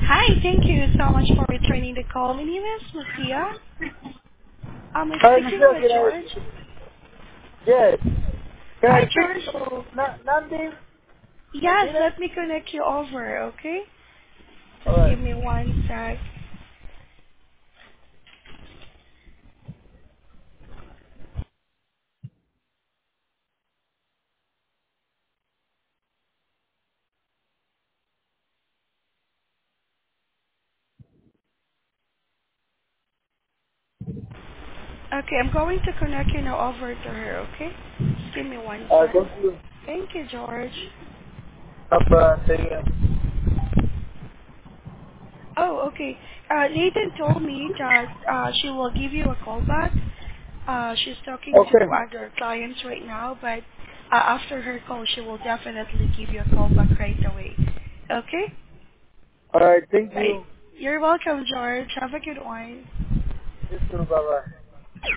Hi, thank you so much for returning the call. My name is Lucia. I'm Hi, speaking Michelle, with can I, George. yes. Can I Hi, speak George. to Nandi Yes, Martinez? let me connect you over, okay? Just Alright. give me one sec. Okay, I'm going to connect you now over to her, okay? Just give me one sec. Thank you. Thank you, George. Thank you. Oh, okay. Nathan told me that she will give you a call back. She's talking to Okay. other clients right now, but after her call, she will definitely give you a call back right away. Okay? Alright, thank Right. you. You're welcome, George. Have a good one. You too, bye-bye.